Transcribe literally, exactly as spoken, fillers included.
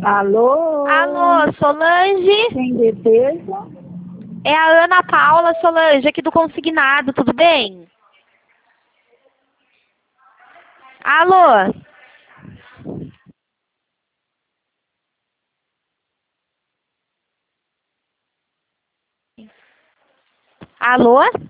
Alô? Alô, Solange? Quem deseja? É a Ana Paula Solange, aqui do Consignado, tudo bem? Alô? Alô?